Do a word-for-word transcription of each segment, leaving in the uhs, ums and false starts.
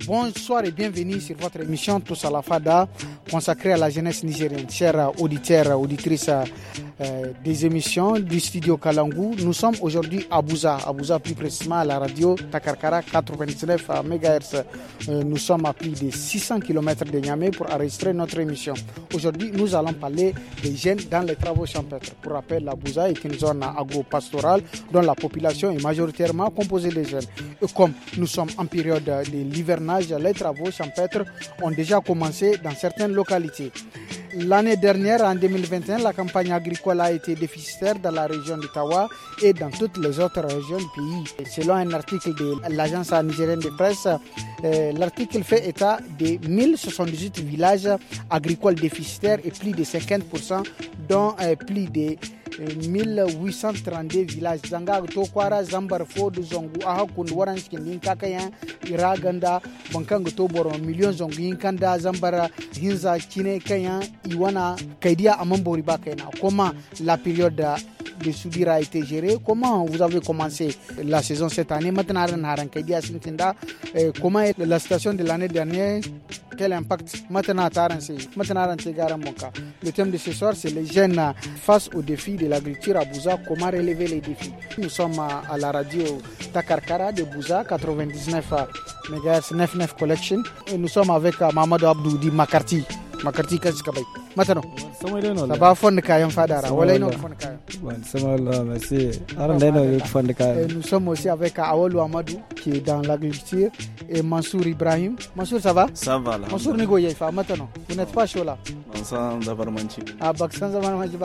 Bonsoir et bienvenue sur votre émission Tous à la Fada, consacrée à la jeunesse nigérienne. Chers auditeurs, auditrices euh, des émissions du studio Kalangu, nous sommes aujourd'hui à Bouza, à Bouza plus précisément à la radio Takarkara quatre-vingt-dix-neuf mégahertz. Euh, nous sommes à plus de six cents kilomètres de Niamey pour enregistrer notre émission. Aujourd'hui, nous allons parler des jeunes dans les travaux champêtres. Pour rappel, la Bouza est une zone agro-pastorale dont la population est majoritairement composée de jeunes. Et comme nous sommes en période de l'hivernage, les travaux champêtres ont déjà commencé dans certaines localités. L'année dernière, en deux mille vingt et un, la campagne agricole a été déficitaire dans la région de Tawa et dans toutes les autres régions du pays. Et selon un article de l'agence nigérienne de presse, euh, l'article fait état de mille soixante-dix-huit villages agricoles déficitaires et plus de cinquante pour cent, dont euh, plus de mille huit cent trente-deux villages. Zanga to kwara zambar fo du zongu aha kun waran skin kakaya iraganda bankan to boro million zongu yinkanda zambara hinza kine kaya iwana kaidia amambori bakena. Comment la période de soudure a été gérée? Comment vous avez commencé la saison cette année? Maintenant haran kaidia sintinda comment est la situation de l'année dernière? Quel impact maintenant le thème de ce soir, c'est les jeunes face aux défis de l'agriculture à Bouza. Comment relever les défis? Nous sommes à la radio Takarkara de Bouza, quatre-vingt-dix-neuf mégahertz quatre-vingt-dix-neuf Collection. Et nous sommes avec Mamadou Abdou di Makarti. Makarti Kazikabay. Maintenant, ça va fond de Kayan Fadara. Nous sommes aussi avec Awolou Amadou qui est dans l'agriculture et Mansour Ibrahim. Mansour, ça va? Ça va là. Mansour Nigo Yaifa, maintenant. Vous n'êtes pas chaud là? Bonsoir, Zabarmanchi. Ah, Baksan Zabarmanchi.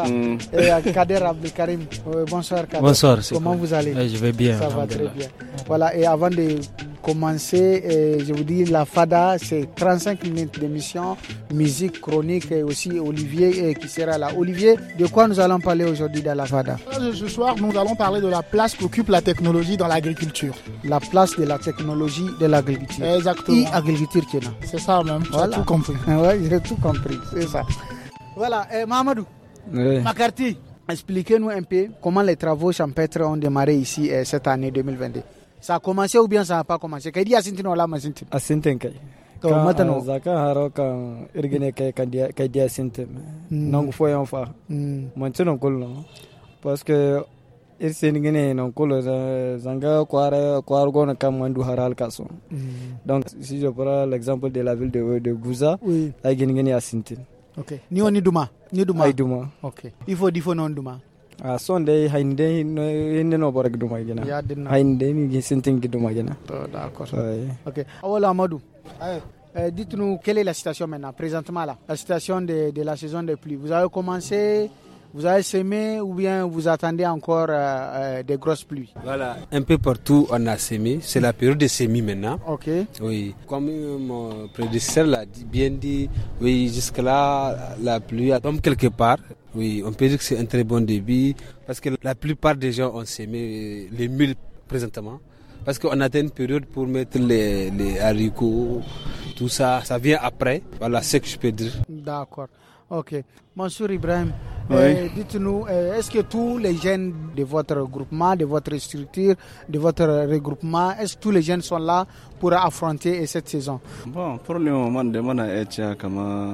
Et Kader Abdelkarim. Bonsoir Kader. Bonsoir. Comment vous allez? Je vais bien. Ça va très bien. Voilà, et avant de commencer, euh, je vous dis, la Fada, c'est trente-cinq minutes d'émission, musique, chronique et aussi Olivier euh, qui sera là. Olivier, de quoi nous allons parler aujourd'hui dans la Fada? Ce soir, nous allons parler de la place qu'occupe la technologie dans l'agriculture. La place de la technologie de l'agriculture. Exactement. Et agriculture qui est là. C'est ça même, tu voilà. as tout compris. Oui, j'ai tout compris, c'est ça. Voilà, et Mamadou, oui. Makarti, expliquez-nous un peu comment les travaux champêtres ont démarré ici euh, cette année deux mille vingt-deux. Ça a commencé ou bien ça n'a pas commencé? Kadi asintino la masintin. Asintin kai. To matano. Zaka haro kan irgine kai kadi kadi asintin. Nangu foi on fa. Manchino kolno. Parce que il s'engine non kolo zanga kwara kwara gona kam mandu haral kaso. Donc si je prends l'exemple de la ville de de Bouza, oui. Ay gine asintin. OK. Ni oni duma. Ni duma. Ay duma. OK. Il faut il faut non duma. Ah son day hainde hinde no borek duma gina. Ya dinna. Hainde mi sintin duma gina. D'accord. Ouais. OK. Awala Amadou. Euh, dites-nous quelle est la situation maintenant, présentement là, la situation de, de la saison des pluies. Vous avez commencé, vous avez semé ou bien vous attendez encore euh, euh, des grosses pluies? Voilà, un peu partout on a semé, c'est la période de semis maintenant. Ok. Oui, comme mon prédécesseur l'a dit, bien dit, oui, jusque-là la pluie tombe quelque part. Oui, on peut dire que c'est un très bon début parce que la plupart des gens ont semé les mules présentement. Parce qu'on atteint une période pour mettre les, les haricots, tout ça, ça vient après. Voilà ce que je peux dire. D'accord. Ok. Mansour Ibrahim, oui. euh, dites-nous, euh, est-ce que tous les jeunes de votre groupement, de votre structure, de votre regroupement, est-ce que tous les jeunes sont là pour affronter cette saison? Bon, pour le moment, demande à être comme...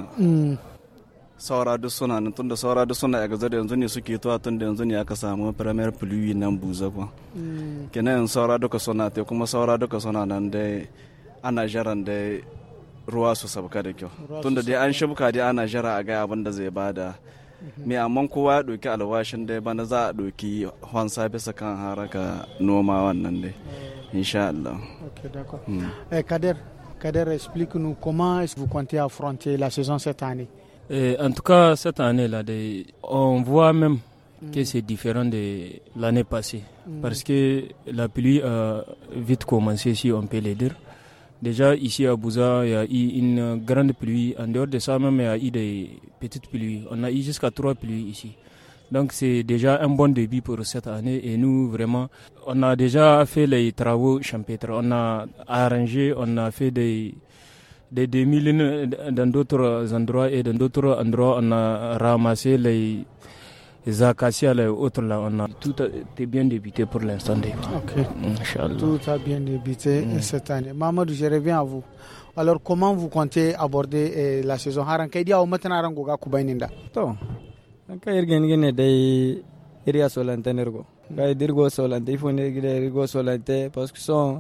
saura duk suna nan tunda saura duk suna a gaza da yanzu ne suke tuwa tunda yanzu ne aka samu premier pluie nan Buza kwa kenan saura duka suna te kuma saura duka suna nan dai ana jaran dai ruwa su sabka da kyau tunda dai an shibka dai ana jara a ga abin da zai bada me amma kowa ya doki alwashin dai bana za a doki hansa bisa kan haraka noma wannan dai insha Allah. OK, d'accord. Hmm. Eh, Kader, Kader, explique-nous comment est-ce que vous comptez affronter la saison cette année? Et en tout cas, cette année-là, on voit même mm. que c'est différent de l'année passée. Mm. Parce que la pluie a vite commencé, si on peut le dire. Déjà, ici à Bouza, il y a eu une grande pluie. En dehors de ça, même, il y a eu des petites pluies. On a eu jusqu'à trois pluies ici. Donc, c'est déjà un bon début pour cette année. Et nous, vraiment, on a déjà fait les travaux champêtres. On a arrangé, on a fait des... des demi-lignes dans d'autres endroits et dans d'autres endroits on a ramassé les, les acacias et autres là, on a tout a été bien débuté pour l'instant. Ok. Inch'Allah. Tout a bien débuté mm. cette année. Mamadou, je reviens à vous. Alors, comment vous comptez aborder eh, la saison? Haran kai dia o matana ran goga ku baininda. To. Ka irgen gene dai iriya solante nergo. Ka dirgo solante ifo ne gide irgo solante parce que son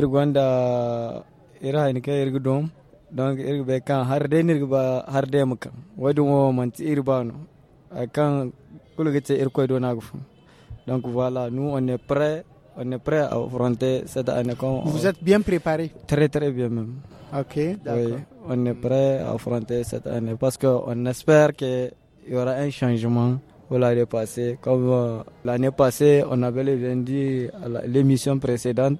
irgonda ira ni ka irgo dom. Donc irgo be kan har de nirgo ba har de maka. Wadu mo man ti irbano. Kan kulu gete irko do nagu. Donc voilà, nous on est prêt, on est prêt à affronter cette année. Vous êtes bien préparé? Très très bien même. Ok, d'accord. Oui, on est prêt à affronter cette année parce qu'on espère qu'il y aura un changement pour l'année passée. Comme euh, l'année passée, on avait bien dit à l'émission précédente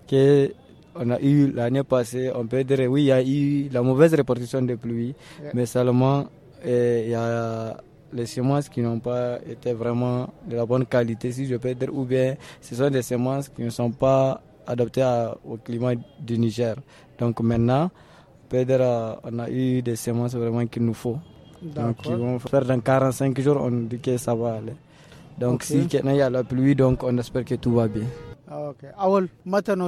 qu'on a eu l'année passée, on peut dire oui, il y a eu la mauvaise répartition des pluies, yeah. mais seulement il y a les semences qui n'ont pas été vraiment de la bonne qualité, si je peux dire, ou bien ce sont des semences qui ne sont pas adaptées à, au climat du Niger. Donc maintenant, peut-être on a eu des semences vraiment qu'il nous faut. Donc ils vont faire dans quarante-cinq jours, on dit que ça va aller. Donc okay. Si il y a la pluie, donc on espère que tout va bien. Ok. Awol, maintenant,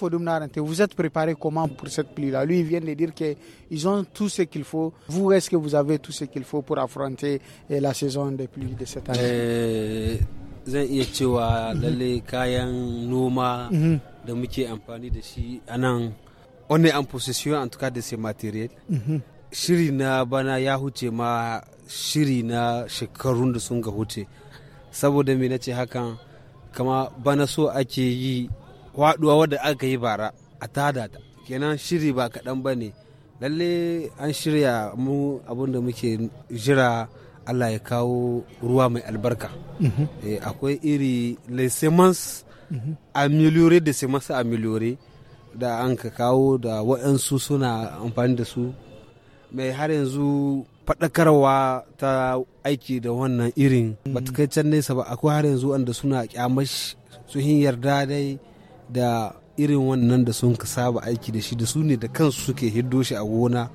vous êtes préparé comment pour cette pluie-là? Lui, il vient de dire qu'ils ont tout ce qu'il faut. Vous, est-ce que vous avez tout ce qu'il faut pour affronter la saison des pluies de cette année? Zan iya cewa lalle kayan noma da muke amfani da shi anan on est en possession en tout cas de ces matériels. Shiri na bana ya huce ma shiri na shekarun da sun ga huce. Saboda me nace hakan, kama bana so ake yi waduwa wadda aka yi bara a tada ta. Kenan shiri ba kaɗan ba ne. Lalle an shirya mu abinda muke jira Allah ya kawo ruwa mai albarka. Mm-hmm. Eh, akwai iri les semences mm-hmm. améliorées de semences améliorées da an ka kawo da waɗansu suna amfani da su. Mai har yanzu faɗakarwa ta aiki da wannan irin mm-hmm. ba ta kai can nesa ba. Akwai har yanzu wanda suna kyamash su hin yarda dai da irin wannan da sun ka saba aiki da shi da su ne da kansu suke hiddo shi a gona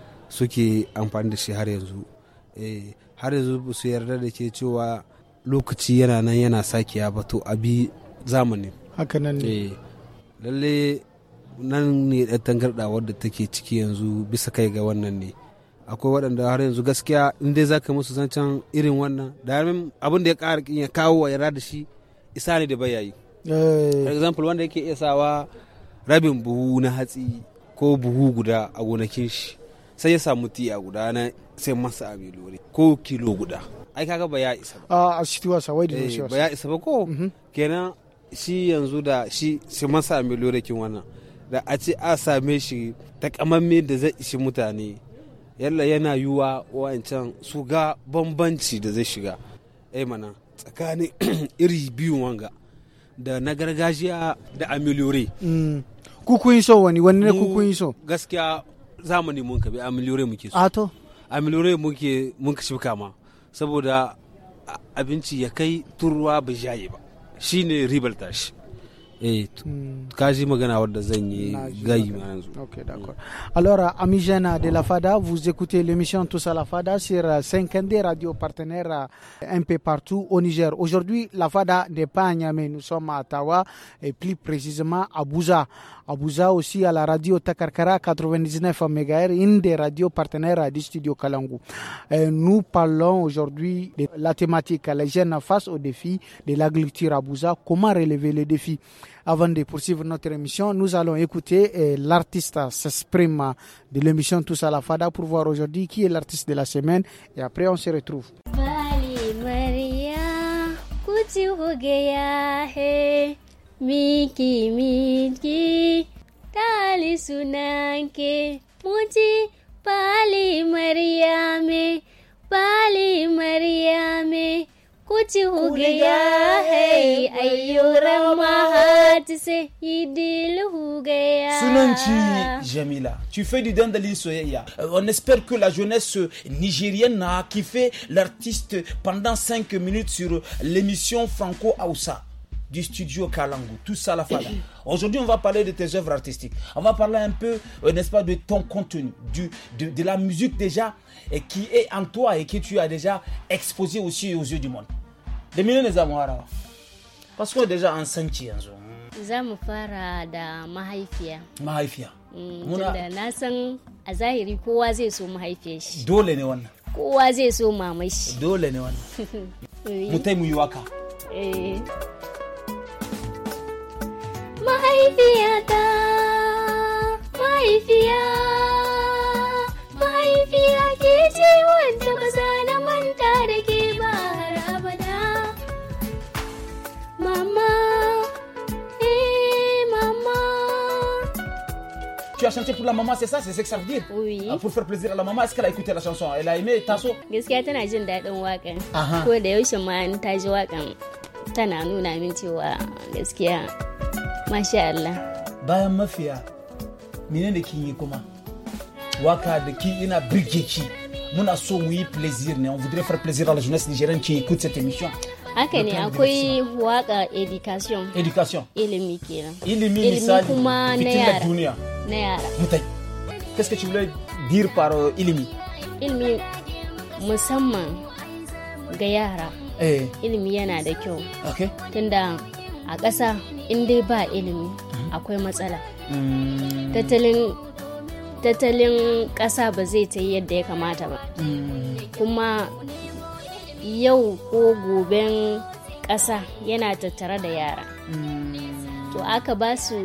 suke amfani da shi har yanzu. Eh, har yanzu ba su yarda da ke cewa lokaci yana nan yana sakiya ba to abi zamani haka nan ne. Eh, lalle nan ne ɗan tangarɗa wadda take ciki yanzu bisa kai ga wannan ne. Akwai waɗanda har yanzu gaskiya in dai za ka musu zancen irin wannan da abin da ya ƙara ya kawo wa yarda da shi isa ne da bayayi. For example, wanda yake iya sawa rabin buhu na hatsi ko buhu guda a gonakin shi sai ya samu tiya guda na sai masa abin lori ko kilo guda, ai kaga ba ya isa ba a situwa sa wai da shi ba ya isa ba ko kenan shi yanzu da shi sai masa abin lori kin wannan da a ce a same shi takamamme da zai ishi mutane yalla yana yiwa wancan su ga bambanci da zai shiga eh mana tsakanin iri biyu wanga da na gargajiya da ameliore. Mm. Kukun so wani wani ne kukun so? Gaskiya zamani mun ka bi ameliore muke so. Ato? Ameliore muke mun ka shibka ma saboda abinci ya kai turwa ba jaye ba. Shine ribar tashi. Eh, kaji magana wadda zan yi gayi ma yanzu. Ok, d'accord. Alors, amis jeunes de la FADA, vous écoutez l'émission Tous à la FADA sur cinquante radios partenaires un peu partout au Niger. Aujourd'hui, la FADA n'est pas à Niamey, nous sommes à Tawa et plus précisément à Bouza. À Bouza aussi à la radio Takarkara quatre-vingt-dix-neuf mégahertz, une des radios partenaires du studio Kalangu. Et nous parlons aujourd'hui de la thématique les jeunes face aux défis de l'agriculture à Bouza. Comment relever les défis? Avant de poursuivre notre émission, nous allons écouter eh, l'artiste s'exprime de l'émission Tous à la Fada pour voir aujourd'hui qui est l'artiste de la semaine et après on se retrouve. Bali Maria, Kuti Hogeya he, Miki Miki, Tali Sunanke, Muti, Bali Maria me, Bali Maria me. Sunanchi Jamila, tu fais du dandali soyeya. On espère que la jeunesse nigérienne a kiffé l'artiste pendant cinq minutes sur l'émission Franco Aoussa du studio Kalangu, tout ça la fada. Aujourd'hui, on va parler de tes œuvres artistiques. On va parler un peu, euh, n'est-ce pas, de ton contenu, du, de, de la musique déjà, et qui est en toi et que tu as déjà exposé aussi aux yeux du monde. da mine ne za mu farawa pasko deja an sanci yanzu za mu fara da mahaifiya mahaifiya muna da na san a zahiri kowa zai so mahaifiyar shi dole ne wannan kowa zai so mamai shi dole ne wannan mu tai mu yi waka eh mahaifiyata mahaifiya mahaifiya ke ce wanda ba za na manta da ke ba har abada mama eh mama. Tu as chanté pour la maman, c'est ça, c'est ce que ça veut dire? Oui. Pour faire plaisir à la maman, est-ce qu'elle a écouté la chanson? Elle a aimé Tasso? Gaskiya tana jin daɗin waƙan. Ko da yaushe ma in ta ji waƙan tana nuna min cewa gaskiya masha Allah. Bayan mafiya, menene kin yi kuma? Waka da ki ina birge ki. Muna so mu yi plaisir ne, on voudrait faire plaisir à la jeunesse nigérienne qui écoute cette émission. Haka ne akwai waka education. Education. Ilimi kenan. Ilimi misali. Kuma na yara. Duniya. Na yara. Mutai. Qu'est-ce que tu voulais dire par uh, ilimi? Ilimi musamman ga yara. Eh. Ilimi yana da kyau. Okay. Tunda a ƙasa in dai ba ilimi mm-hmm. akwai matsala. Mm. Tattalin tattalin ƙasa ba zai ta yi yadda ya kamata ba. Mm. Kuma yau ko goben ƙasa yana tattare da yara. Mm. To aka ba su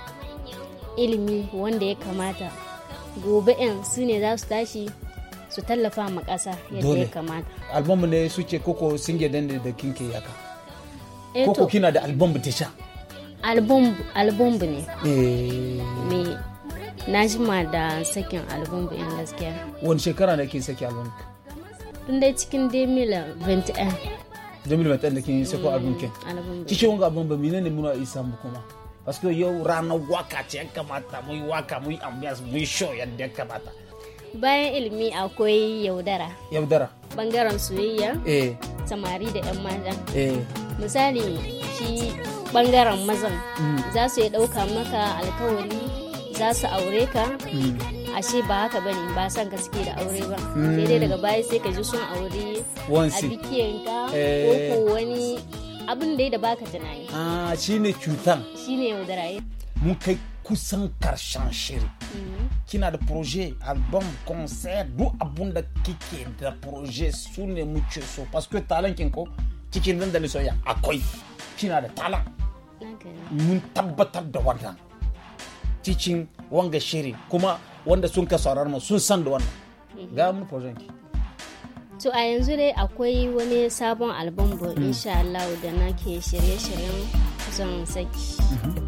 ilimi wanda ya kamata gobe in su ne za su tashi su tallafa ma ƙasa yadda ya kamata. Album ne suke koko singe dan da kinke yaka. E koko kina da album ta sha. Album album ne. Eh. Me na jima da sakin album in gaskiya. Wani shekara da kin saki album? Tun dai cikin deux mille vingt et un. deux mille vingt et un da kin sako album kin. Kike wanga album ba menene muna isa mu kuma? Parce que yau ranar waka ce ya kamata mu yi waka mu yi ambiance mu yi show yadda ya kamata. Bayan ilimi akwai yaudara. Yaudara. Bangaren soyayya. Eh. Samari da yan mata. Eh. Misali shi bangaren mazan mm. za su yi ɗauka maka alkawari za su aure ka mm. ashe ba haka bane ba san ka suke da aure ba mm. sai dai daga baya sai ka ji sun aure a bikiyanka eh. ko ko wani abin da baka tunani. Ah, shine cutan. Shine yaudaraye. Mun kai kusan karshen shiri. Kina da projet, album, concert, duk abun da kike da projet su ne muke so. Parce que talent kin ko cikin nan da soyayya akwai. Kina da talent. Mun tabbatar da wannan. Cikin wanga shiri kuma wanda sun ka saurara mu sun san da wannan. Ga mu projet ki. To a yanzu dai akwai wani sabon album bo mm. insha Allah da nake shirye-shiryen zan saki. Mm-hmm.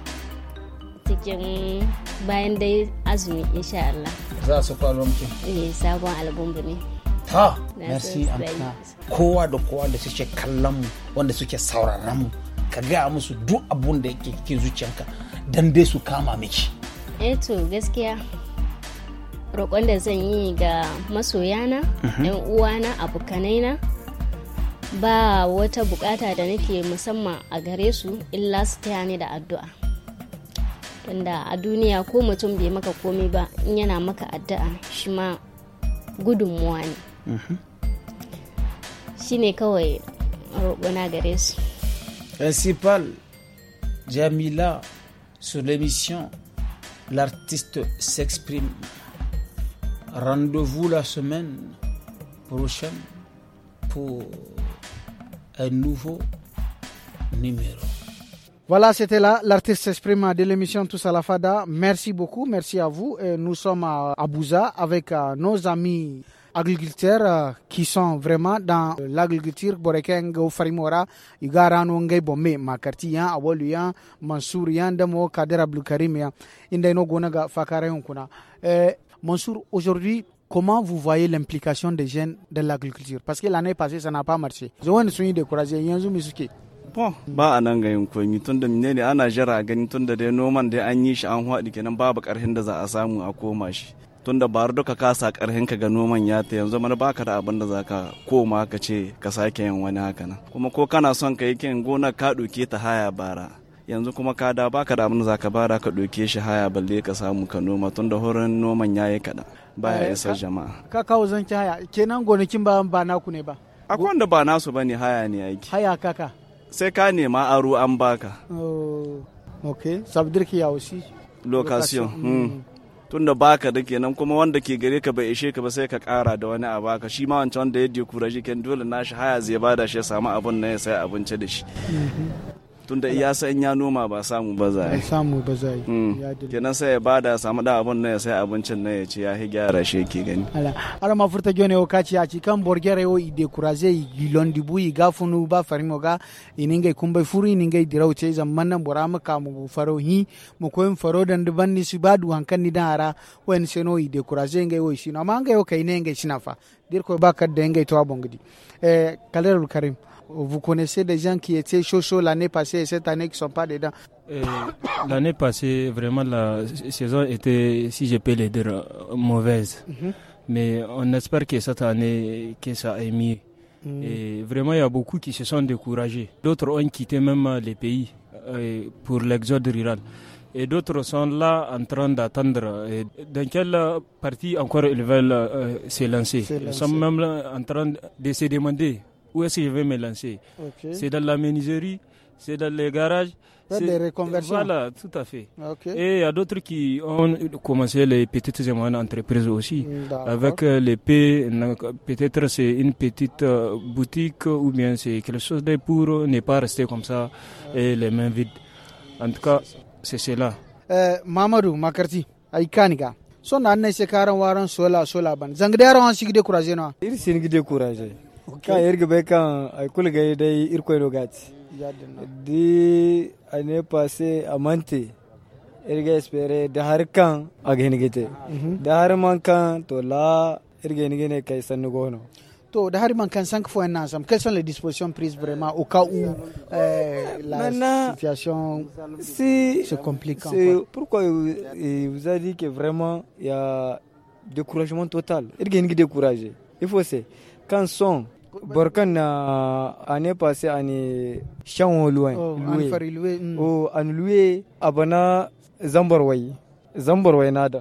Cikin bayan dai azumi insha Allah. Za su fara miki. Eh sabon album ne. Ta, merci Amina. Kowa da kowa da suke kallon mu wanda suke sauraron mu ka ga musu duk abun da yake cikin zuciyanka dan dai su kama miki. Eh to gaskiya roƙon da zan yi ga masoyana, ‘yan uwana, abokanaina ba wata bukata da nake musamman a gare su illa su taya ni da addu'a. Tunda a duniya ko mutum bai maka komai ba in yana maka addu'a shi ma gudunmuwa ne. Shi ne kawai roƙona gare su. Principal Jamila, sur l'émission L'artiste s'exprime. Rendez-vous la semaine prochaine pour un nouveau numéro. Voilà, c'était là l'artiste s'exprime de l'émission Tous à la Fada. Merci beaucoup, merci à vous. Et nous sommes à Abuja avec uh, nos amis agriculteurs uh, qui sont vraiment dans uh, l'agriculture. Borekeng Farimora, Igarano Ngay Bombe, Makarti, Awoluyan, Mansour Yan, Demo, Kader Abdul Karim, Indeno Gonaga Fakare Unkuna. Mansour, aujourd'hui, comment vous voyez l'implication des jeunes de l'agriculture? Parce que l'année passée, ça n'a pas marché. Ils ont été découragés. Bon, ba a nan ga yin komi tun da ne ana jira gani tun da dai noman dai an yi shi an haɗi kenan babu ƙarhin da za a samu a koma shi. Tun da ba duka kasa ƙarhin ka ga noman ya ta yanzu mana baka da abin da za ka koma ka ce ka sake yin wani haka nan. Kuma ko kana son ka yi kin gona ka ɗauke ta haya bara. Yanzu kuma ka da baka da abin da za ka bara ka ɗauke shi haya balle ka samu ka noma tun da horon noman ya yi kaɗan baya isa jama'a. Ka kawo zanki haya kenan gonakin ba ba naku ne ba. akwai wanda ba nasu bane haya ne aiki. Haya kaka. Sai ka nema aro an baka. Oh, ok. Ça veut dire qu'il y a aussi location. Hmm. Tunda baka da kenan kuma wanda ke gare ka bai ishe ka ba sai ka kara da wani a baka shi ma wancan wanda ya dekuraji ken dole nashi haya zai bada shi ya samu abun nan ya sai abinci da shi. Tunda iya san ya noma ba samu ba za yi samu ba za yi kenan sai ya bada samu da abun nan ya sai abincin nan ya ce ya hi gyara shi ke gani ala ara ma furta gone o kaci a ci kan borgere o ide kuraze i londi bu i gafunu ba farimo ga iningai kumbai furu iningai dirauce zaman nan bora maka mu faro hi mu koyin faro dan duban ni su badu hankan ni dan ara wen seno ide kuraze ngai o shi no ma ngai o kai ne ngai shinafa dir ko ba kadda ngai to abongidi eh Kalerul Karim. Vous connaissez des gens qui étaient chauds chauds l'année passée et cette année qui ne sont pas dedans? euh, L'année passée, vraiment, la saison était, si je peux le dire, mauvaise. Mm-hmm. Mais on espère que cette année, que ça ait mieux. Mm. Et vraiment, il y a beaucoup qui se sont découragés. D'autres ont quitté même les pays euh, pour l'exode rural. Et d'autres sont là en train d'attendre. Et dans quelle partie encore ils veulent euh, se lancer? Ils sont même là en train de se demander où est-ce que je vais me lancer. Okay. C'est dans la menuiserie, c'est dans les garages. C'est des reconversions. Voilà, tout à fait. Okay. Et il y a d'autres qui ont commencé les petites et moyennes entreprises aussi. D'accord. Avec les P, peut-être c'est une petite boutique ou bien c'est quelque chose de pour ne pas rester comme ça et les mains vides. En tout cas, c'est cela. Euh, Mamadou Makarti, Aïkaniga. Son année c'est quarante waran sola sola ban. Zangdero an sig découragé no. Il s'est découragé. Quand il est quand il coule gay il coule gati. Di année passée à Manté. Il espérait de har kan agenigete. De har man kan to la ergenigene kai sanugono. To de har man kan cinq fois un ensemble. Quelles sont les dispositions prises vraiment au cas où euh, la Maintenant, situation si, se complique encore? Pourquoi vous avez dit que vraiment il y a découragement total. Ergenigi découragé. Il faut c'est quand son Borkan na année passée année shan loin loué oh an loué abana zambarway zambarway nada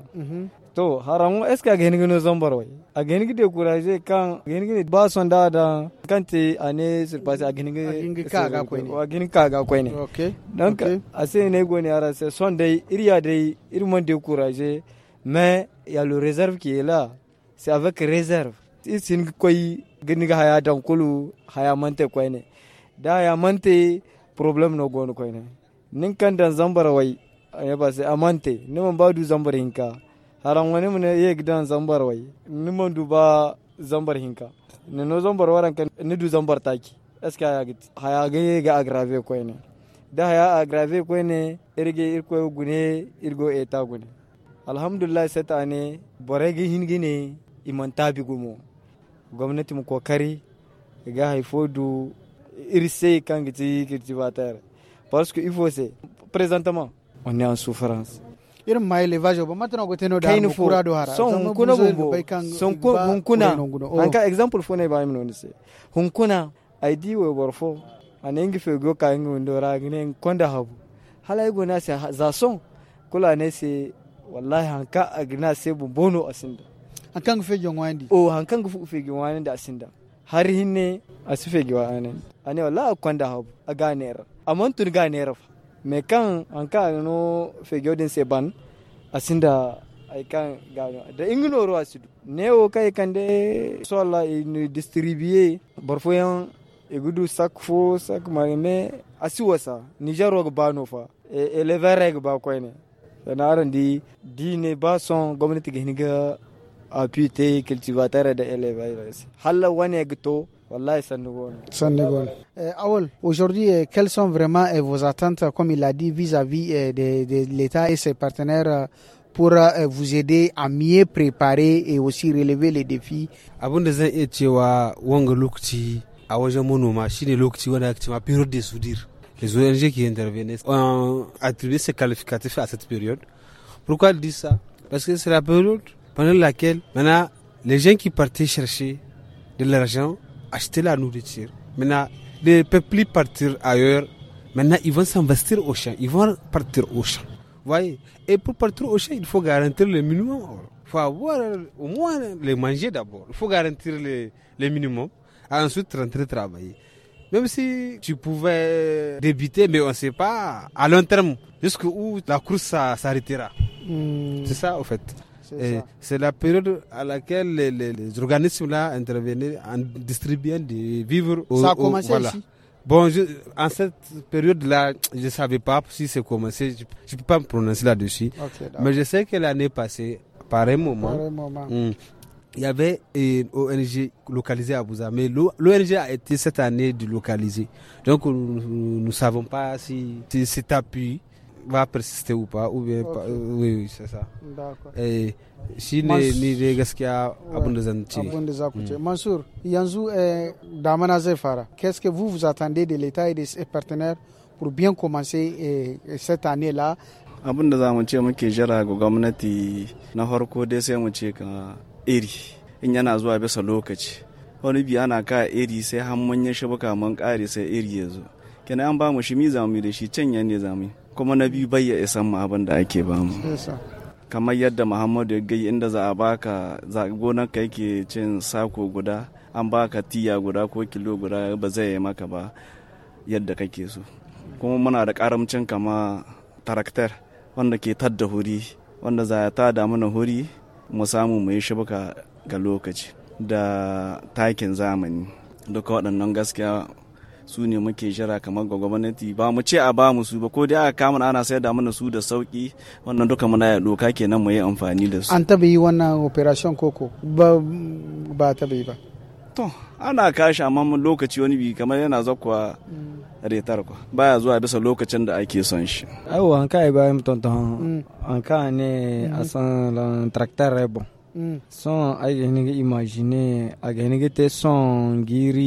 to harango est-ce que ageni no zambarway ageni décourager quand ageni ba son dada quand année sur passé ageni kaga ko ni ageni kaga ko ni OK donc assez ne goni ara c'est son dai iriya dai irman décourager mais il y a le réserve qui est là c'est avec réserve isin koy gani ga haya dan kulu haya mante koy ne da haya mante problem no gonu koy ne nin kan dan zambara wai ya ba sai amante ni man ba du zambara hinka haran wani mun ye gidan zambara wai ni man du ba zambara hinka ne no zambara waran kan ni du zambar taki eska haya git haya ga ga agrave koy ne da haya agrave koy ne irge irko gune irgo eta gune alhamdulillah cette année boregi hingine imantabi gumo gwamnati mu kokari ga haifo du irse kan giti giti batar parce que il faut c'est présentement on est en souffrance irin mai élevage ba matana go teno da mu kura do hara son kuna bumbo son kun kuna anka example fone ba mi se hun kuna id we borfo anengi fe go ka ngi ndora ngine konda habu halay go na se za son kula ne se wallahi hanka agna se bumbono asinda hankan fe jongwandi o hankan fe jongwandi da asinda har hinne asife jongwandi ane wala akwanda habu aganera amon tun ganera me kan hanka no fe jodin se ban asinda ay kan gano da ignoro asidu neo kay kande sola in distribuer barfoyan e gudu sak fo sak marime asiwasa nigero ga bano fa e elevere ga ba koyne na arandi dine ba son gwamnati ga hiniga appui te cultivateur de élevage halla wani gto wallahi sannugo sannugo euh, Awol, aujourd'hui euh, quelles sont vraiment euh, vos attentes comme il a dit vis-à-vis euh, de, de l'État et ses partenaires pour euh, vous aider à mieux préparer et aussi relever les défis? Abunda zan iya cewa wanga lokaci a wajen manoma shine lokaci wanda ake cewa période de soudure. Les O N G qui interviennent ont attribué ces qualificatifs à cette période. Pourquoi ils disent ça? Parce que c'est la période pendant laquelle maintenant les gens qui partaient chercher de l'argent, acheter la nourriture, maintenant ne peuvent plus partir ailleurs. Maintenant ils vont s'investir au champ, ils vont partir au champ. Vous voyez? Et pour partir au champ, il faut garantir le minimum. Il faut avoir au moins les manger d'abord. Il faut garantir le, le minimum. à ensuite rentrer travailler. Même si tu pouvais débuter, mais on ne sait pas à long terme jusqu'où la course ça, s'arrêtera. Mmh. C'est ça, en fait. C'est, c'est la période à laquelle les, les, les organismes là intervenaient en distribuant des vivres. Au, ça a commencé au, voilà. ici. Bon, je, en cette période-là, je ne savais pas si c'est commencé. Je ne peux pas me prononcer là-dessus. Okay, mais je sais que l'année passée, par un moment, par un moment. Hum, il y avait une O N G localisée à Bouza. Mais l'O N G a été cette année délocalisée. Donc, nous ne savons pas si, si cet appui va persister ou pas. Ou bien okay. pas, oui, oui, c'est ça. D'accord. Et si ne ni da gaskiya abin da zan ce. Abin da za ku ce. Mansour, yanzu damana zai fara. Qu'est-ce que vous vous attendez de l'État et de ses partenaires pour bien commencer eh, cette année-là? Abin da za mu ce muke jira ga gwamnati na farko dai sai mu ce ka iri in yana zuwa bisa lokaci. Wani bi ana ka iri sai har mun yi shabuka mun kare sai iri ya zo. Kenan an ba mu shi mi za mu yi da shi can yanne za mu yi. Kuma na biyu bai ya isan mu abin da ake ba mu. Kamar yadda Muhammadu ya gai inda za a baka gonar ka yake cin sako guda an baka tiya guda ko kilo guda ba zai yi maka ba yadda kake so. Kuma muna da karamcin kama taraktar wanda ke tadda huri wanda za ya tada mana huri mu samu mu yi shabuka ga lokaci da takin zamani. Duka waɗannan gaskiya su ne muke jira kamar ga gwamnati ba mu ce a ba mu su ba ko dai aka kama ana sayar da mana su da sauki wannan duka muna ya doka kenan mu yi amfani da su. An taba yi wannan operation koko ba ba taba yi ba. To ana kashi amma mun lokaci wani bi kamar yana zakwa retar ko baya zuwa bisa lokacin da ake son shi. Aiwa an kai ba mu tonton an ka ne a san lan tracteur bon. Mm. Son agenige imagine agenige te son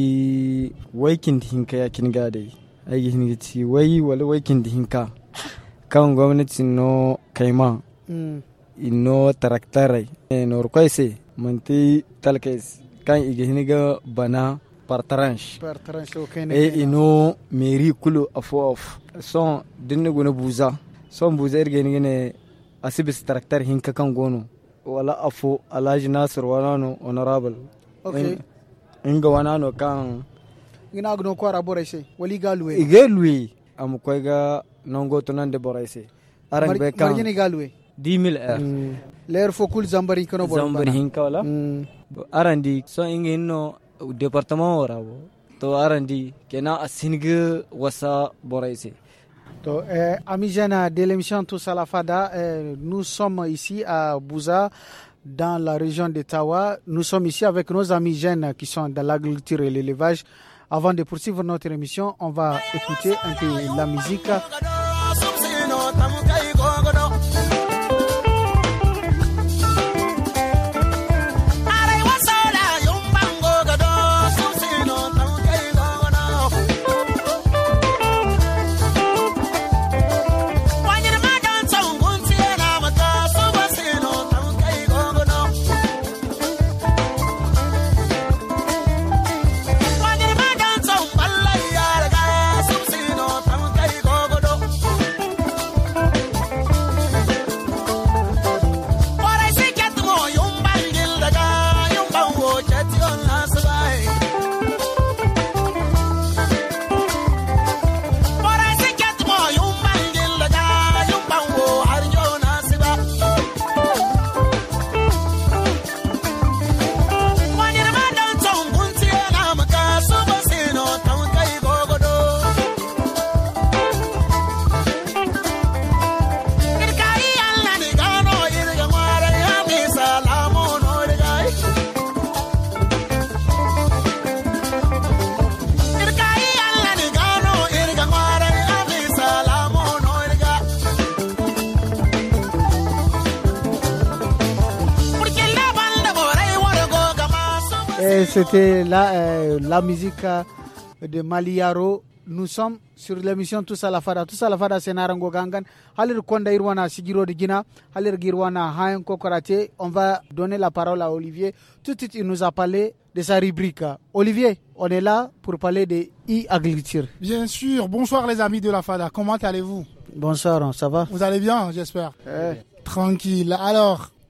giri waikin hinka ya kinga dai agenige ti wai wala waikin hinka kan gwamnati no kaima mm. ino taraktare no rukaise manti talkais kan igenige bana par tranche par tranche okay ne e ino mairie kulu afo of son dinne gona buza son buza igenige ne asibis taraktare hinka kan gono wala afo Alhaji Nasir Wanano honorable okay inga Wanano kan ina gno kwara boraise wali galwe igelwe am koyga nongo to nande boraise aran be kan marjini galwe dix mille er mm. l'air fokul zambari kono bor zambari hinka wala mm. arandi so inga no département warabo to arandi kena asinga wasa boraise. Donc, euh, amis jeunes de l'émission Tous à la Fada, euh, nous sommes ici à Bouza, dans la région de Tawa. Nous sommes ici avec nos amis jeunes qui sont dans l'agriculture et l'élevage. Avant de poursuivre notre émission, on va écouter un peu la musique. C'était la, euh, la musique de Maliaro. Nous sommes sur l'émission Tous à la Fada. Tous à la Fada, c'est Narango Gangan. Halir Konda Irwana Sigiro de Guina. Halir Girwana Hayan Kokorate. On va donner la parole à Olivier. Tout de suite, il nous a parlé de sa rubrique. Olivier, on est là pour parler de e-agriculture. Bien sûr. Bonsoir les amis de la Fada. Comment allez-vous? Bonsoir, ça va? Vous allez bien, j'espère. Eh. Tranquille. Alors,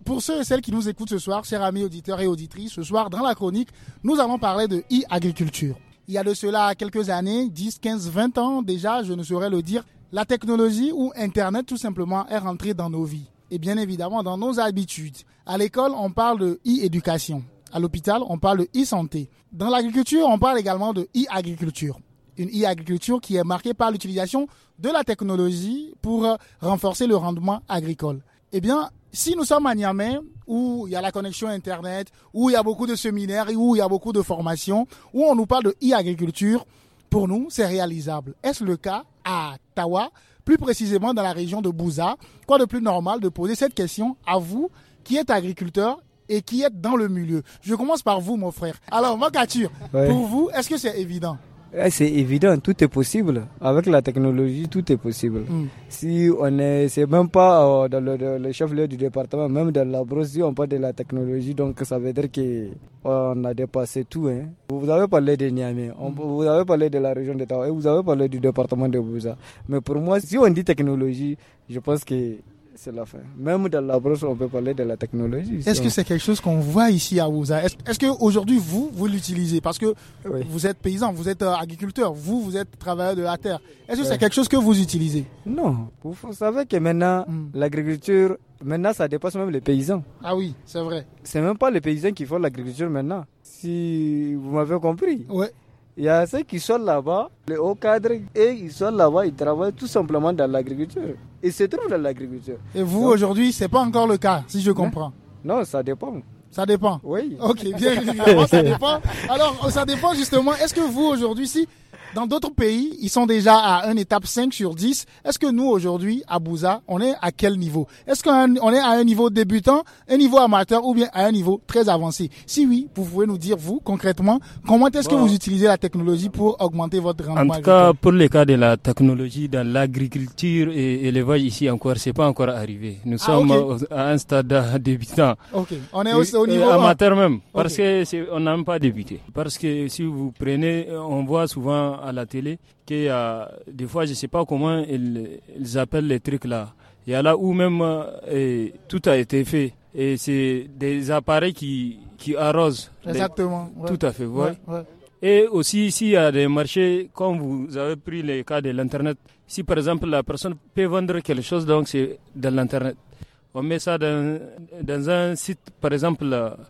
pour ceux et celles qui nous écoutent ce soir, chers amis auditeurs et auditrices, ce soir dans la chronique, nous allons parler de e-agriculture. Il y a de cela quelques années, dix, quinze, vingt ans déjà, je ne saurais le dire, la technologie ou Internet tout simplement est rentrée dans nos vies et bien évidemment dans nos habitudes. À l'école, on parle de e-éducation. À l'hôpital, on parle de e-santé. Dans l'agriculture, on parle également de e-agriculture. Une e-agriculture qui est marquée par l'utilisation de la technologie pour renforcer le rendement agricole. Eh bien, si nous sommes à Niamey, où il y a la connexion Internet, où il y a beaucoup de séminaires, où il y a beaucoup de formations, où on nous parle de e-agriculture, pour nous, c'est réalisable. Est-ce le cas à Tawa, plus précisément dans la région de Bouza? Quoi de plus normal de poser cette question à vous, qui êtes agriculteur et qui êtes dans le milieu? Je commence par vous, mon frère. Alors, Makatur, ouais. Pour vous, est-ce que c'est évident? C'est évident, tout est possible. Avec la technologie, tout est possible. Mm. Si on est, c'est même pas euh, dans le, le, le chef-lieu du département, même dans la brosse, si on parle de la technologie, donc ça veut dire qu'on a dépassé tout. Hein. Vous avez parlé de Niamey, on, mm. vous avez parlé de la région de Tawa et vous avez parlé du département de Bouza. Mais pour moi, si on dit technologie, je pense que c'est la fin. Même dans la brosse, on peut parler de la technologie. Est-ce que c'est quelque chose qu'on voit ici à Bouza? Est-ce, est-ce qu'aujourd'hui, vous, vous l'utilisez? Parce que oui. Vous êtes paysan, vous êtes agriculteur, vous, vous êtes travailleur de la terre. Est-ce que oui. C'est quelque chose que vous utilisez? Non. Vous savez que maintenant, mm. l'agriculture, maintenant, ça dépasse même les paysans. Ah oui, c'est vrai. C'est même pas les paysans qui font l'agriculture maintenant. Si vous m'avez compris. Oui. Il y a ceux qui sont là-bas, les hauts cadres, et ils sont là-bas, ils travaillent tout simplement dans l'agriculture. Ils se trouvent dans l'agriculture. Et vous, donc, aujourd'hui, ce n'est pas encore le cas, si je comprends. Non, ça dépend. Ça dépend? Oui. Ok, bien évidemment, ça dépend. Alors, ça dépend justement. Est-ce que vous, aujourd'hui, si dans d'autres pays, ils sont déjà à une étape cinq sur dix, est-ce que nous, aujourd'hui, à Bouza, on est à quel niveau? Est-ce qu'on est à un niveau débutant, un niveau amateur ou bien à un niveau très avancé? Si oui, vous pouvez nous dire, vous, concrètement, comment est-ce bon. que vous utilisez la technologie pour augmenter votre rendement? En tout agricole? Cas, pour le cas de la technologie dans l'agriculture et l'élevage ici encore, c'est pas encore arrivé. Nous ah, sommes okay. à un stade débutant. Ok. On est aussi au niveau amateur même, parce okay. que c'est, on n'a même pas débuté. Parce que si vous prenez, on voit souvent à la télé que euh, des fois je sais pas comment ils, ils appellent les trucs là. Il y a là où même euh, tout a été fait et c'est des appareils qui qui arrosent. Exactement. Les, ouais. Tout à fait. Ouais. Ouais, ouais. Et aussi ici il y a des marchés comme vous avez pris le cas de l'internet. Si par exemple la personne peut vendre quelque chose donc c'est dans l'internet. On met ça dans dans un site par exemple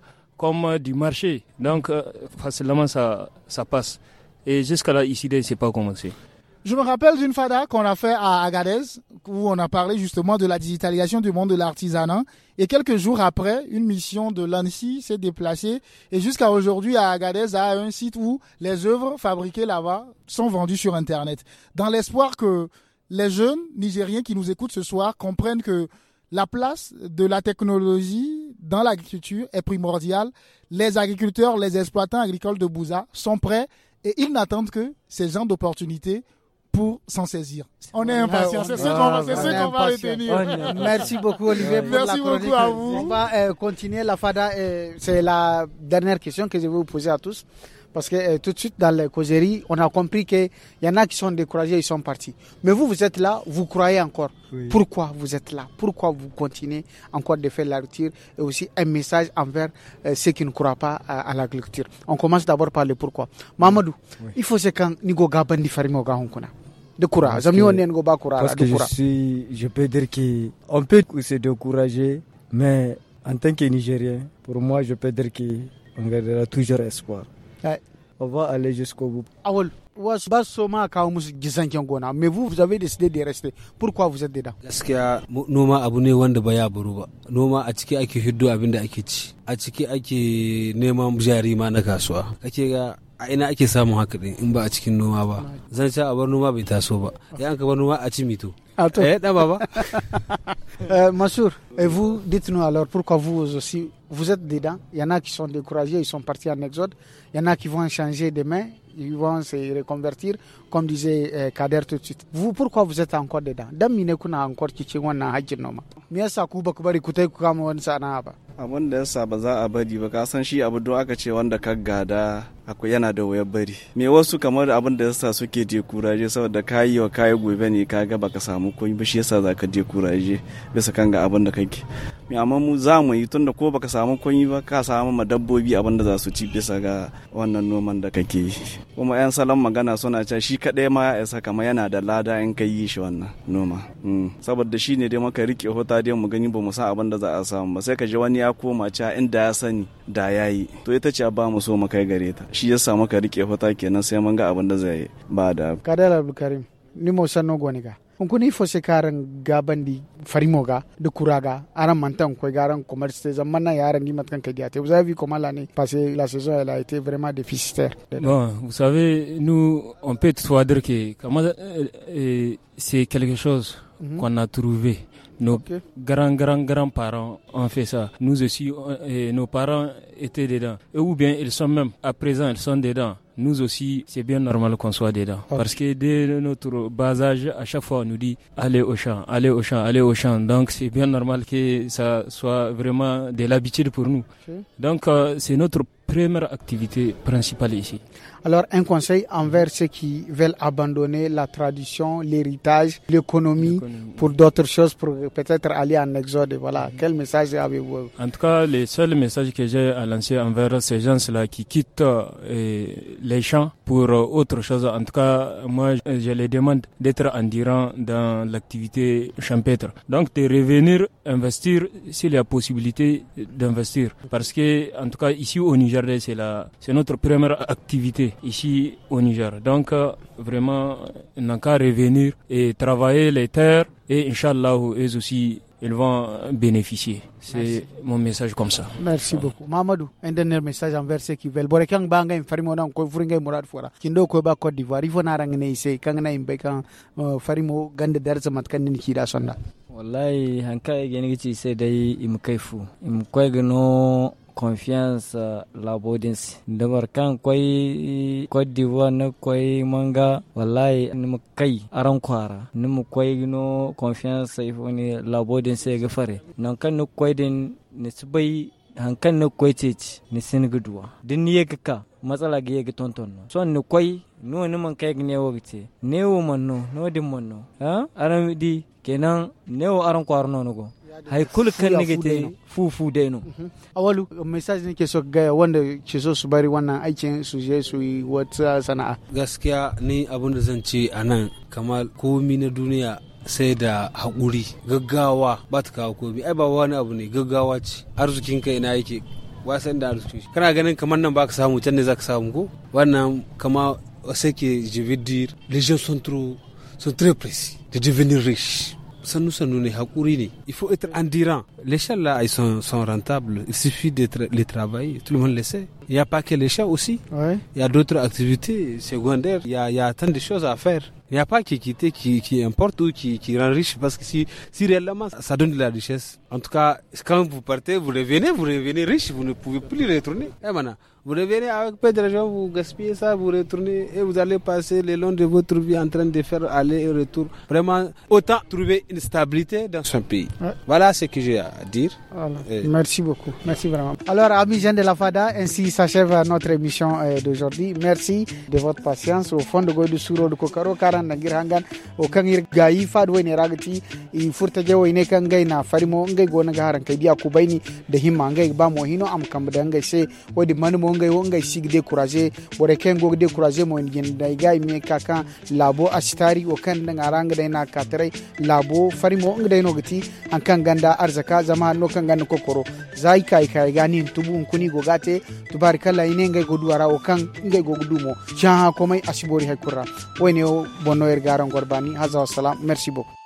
comme du marché donc euh, facilement ça ça passe. Et jusqu'à là, ici, c'est pas commencé. Je me rappelle d'une fada qu'on a fait à Agadez, où on a parlé justement de la digitalisation du monde de l'artisanat. Et quelques jours après, une mission de l'ANSSI s'est déplacée. Et jusqu'à aujourd'hui, à Agadez, a un site où les œuvres fabriquées là-bas sont vendues sur Internet. Dans l'espoir que les jeunes Nigériens qui nous écoutent ce soir comprennent que la place de la technologie dans l'agriculture est primordiale. Les agriculteurs, les exploitants agricoles de Bouza sont prêts et ils n'attendent que ces gens d'opportunités pour s'en saisir. On est impatients, c'est ce qu'on va, c'est ce qu'on va retenir. Merci beaucoup Olivier pour Merci la chronique. beaucoup à vous. On va euh, continuer la fada. Euh, c'est la dernière question que je vais vous poser à tous. Parce que euh, tout de suite dans les causeries, on a compris qu'il y en a qui sont découragés, ils sont partis. Mais vous, vous êtes là, vous croyez encore. Oui. Pourquoi vous êtes là? Pourquoi vous continuez encore de faire la lecture? Et aussi un message envers euh, ceux qui ne croient pas à, à l'agriculture. On commence d'abord par le pourquoi. Mamadou, oui. Il faut se quand nigo gabandi farimo ga honkuna. De courage. Parce que je suis, je peux dire qu'on peut se décourager, mais en tant que Nigérien, pour moi, je peux dire qu'on gardera toujours espoir. Ouais. On va aller jusqu'au bout. Awol, mais vous, vous avez décidé de rester. Pourquoi vous êtes dedans? Gaskiya noma abu ne wanda ba ya buru ba. Noma a ciki ake hiddo abin da ake ci. A ciki ake neman jari ma na kasuwa. Kake ga a ina ake samun haka din in ba a cikin noma ba. Zan ci a bar noma bai taso ba. Ya an ka bar noma a ci mito. Eh da baba. euh, Mansour, et vous dites-nous alors pourquoi vous aussi vous êtes dedans. Il y en a qui sont découragés, ils sont partis en exode. Il y en a qui vont changer demain, ils vont se reconvertir, comme disait euh, Kader tout de suite. Vous, pourquoi vous êtes encore dedans? Damine kuna encore kichi wana hajinoma. Miasa kuba kubari kutai kama wana sana hapa. abin da yasa ba za a bari ba, ka san shi abu don aka ce wanda ka gada akwai yana da wayar bari. Me wasu kamar abin da yasa suke dekuraje saboda kayi wa kayi gobe ne kaga baka samu komai ba, shi yasa zaka dekuraje bisa kan ga abin da kake. Me amma mu za mu yi tunda ko baka samu komai ba ka samu ma dabbobi abin da za su ci bisa ga wannan noman da kake yi. Kuma yan salon magana suna cewa shi kadai ma ya isa kamar yana da lada in kai yi shi wannan noma. Mm. Saboda shi ne dai maka rike hota dai mu gani ba mu san abin da za a samu ba, sai ka ji wani ya koma cewa inda ya sani da yayi. To ita ce ba mu so mu kai gare ta. Shi yasa maka rike fata kenan sai mun ga abin da zai ba da. Kadar Abdulkarim ni mo sanno goniga kuni fo se karan gabandi farimoga de kuraga aran mantan ko garan commerce zamana yaran ni matkan kadiate. Vous avez vu comment l'année passée la saison elle a été vraiment déficitaire. Bon, vous savez, nous on peut toutefois dire que comment euh, c'est quelque chose mm-hmm. qu'on a trouvé. Nos okay. grands, grands, grands-parents ont fait ça. Nous aussi, euh, nos parents étaient dedans. Et ou bien ils sont même, à présent, ils sont dedans. Nous aussi, c'est bien normal qu'on soit dedans. Okay. Parce que dès notre bas âge, à chaque fois, on nous dit allez au champ, allez au champ, allez au champ. Donc, c'est bien normal que ça soit vraiment de l'habitude pour nous. Okay. Donc, euh, c'est notre première activité principale ici. Alors, un conseil envers ceux qui veulent abandonner la tradition, l'héritage, l'économie, l'économie. Pour d'autres choses, pour peut-être aller en exode. Voilà. Quel message avez-vous? En tout cas, le seul message que j'ai à lancer envers ces gens-là qui quittent euh, les champs pour euh, autre chose, en tout cas, moi, je les demande d'être endurants dans l'activité champêtre. Donc, de revenir investir s'il y a possibilité d'investir. Parce que, en tout cas, ici au Niger, c'est la, c'est notre première activité ici au Niger. Donc, euh, vraiment, on n'a qu'à revenir et travailler les terres et, Inch'Allah, eux aussi, ils vont bénéficier. C'est Merci. Mon message comme ça. Merci ouais. beaucoup. Mamadou, un dernier message envers ceux qui veulent. Bore kang banga in farimo na ko furinga murad fora. Kindo ko ba Côte d'Ivoire, il faut na rang ne ise kang na imbe kan farimo gande darza matkan ni kida sonda. Wallahi hanka gani gici sai dai im kaifu. Im koy gano confiance l'abondance dabar kan koy Côte d'Ivoire na koy manga wallahi nim kai aran kwara nim koy no confiance ifoni l'abondance ga fare nan kan no koy den ne subai hankan no koy tete ne sinigduwa din yega ka matsala ga yega tonton so ne koy no ne man kai ne wogite ne wo manno no dim manno ha aran di kenan ne wo aran kwara no go hay kul kan negete fufu deno awalu message ne ke so ga wanda ke so su bari wannan aikin su je su yi wata sana'a. Gaskiya ni abin da zan ce anan kamar komi na duniya sai da haƙuri, gaggawa ba ta kawo komi. Ai ba wani abu ne, gaggawa ce. Arzikin ka ina yake wasan da arziki kana ganin kamar nan baka samu can ne zaka samu ko wannan kama sai ke je veux dire les gens sont trop sont très pressés de devenir riches. Nous sommes il faut être endurant. Les chats là, ils sont, sont rentables. Il suffit de tra- les travailler. Tout le monde le sait. Il n'y a pas que les chats aussi. Ouais. Il y a d'autres activités secondaires. Il y a, il y a tant de choses à faire. Il n'y a pas qui quitter, qui, qui importe ou qui, qui rend riche. Parce que si, si réellement ça donne de la richesse. En tout cas, quand vous partez, vous revenez, vous revenez riche. Vous ne pouvez plus retourner. Eh, maintenant, vous revenez avec peu d'argent, vous gaspillez ça, vous retournez et vous allez passer le long de votre vie en train de faire aller et retour. Vraiment, autant trouver une stabilité dans son pays. Ouais. Voilà ce que j'ai à dire. Voilà. Et... Merci beaucoup. Merci vraiment. Alors, amis jeunes de la Fada, ainsi s'achève notre émission d'aujourd'hui. Merci de votre patience. Au fond de Goïde Souro de Kokaro, Karan Nagir Hangan, au Kangir Gaï, Fadwe Neragati, il faut te dire une Kangay na Farimo, Ngay Gonagaran, Kadia Kubaini, de Himangay, Bamohino, Am Kambadanga, say, where the Manumo. Ngai sig découragé bore kengo découragé mo ngin dai gay mi kaka labo astari o kan ngaranga dai na katre labo farimo ngai no gati an kan ganda arzaka zama no kan ganda kokoro zai kai kai gani tubu kuni gogate tubarkalla ine ngai goduara o kan ngai gogudumo jaha komai asibori hakura woni o bonno er garan gorbani haza wassalam merci beaucoup.